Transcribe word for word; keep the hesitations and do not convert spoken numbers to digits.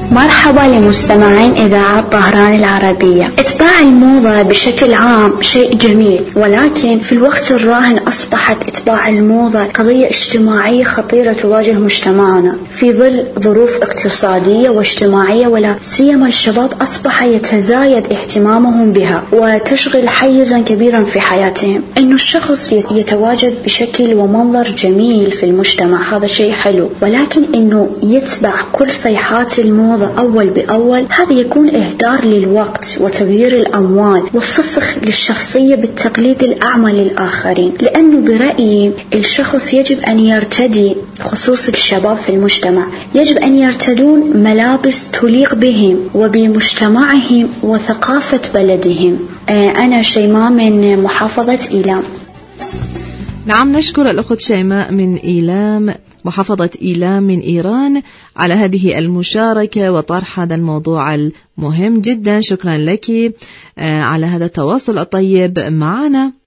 مرحبا لمستمعين إذاعة طهران العربية. اتباع الموضة بشكل عام شيء جميل، ولكن في الوقت الراهن أصبحت اتباع الموضة قضية اجتماعية خطيرة تواجه مجتمعنا في ظل ظروف اقتصادية واجتماعية، ولا سيما الشباب أصبح يتزايد اهتمامهم بها وتشغل حيزا كبيرا في حياتهم. إنه الشخص يتواجد بشكل ومنظر جميل في المجتمع هذا شيء حلو، ولكن إنه يتبع كل صيحات الموضة أول بأول هذا يكون إهدار للوقت وتبذير الأموال وفسخ للشخصية بالتقليد الأعمى للآخرين. لأنه برأيي الشخص يجب أن يرتدي، خصوص الشباب في المجتمع، يجب أن يرتدون ملابس تليق بهم وبمجتمعهم وثقافة بلدهم. أنا شيماء من محافظة إيلام. نعم، نشكر الأخت شيماء من إيلام، محافظة إيلام من إيران، على هذه المشاركة وطرح هذا الموضوع المهم جدا. شكرا لك على هذا التواصل الطيب معنا.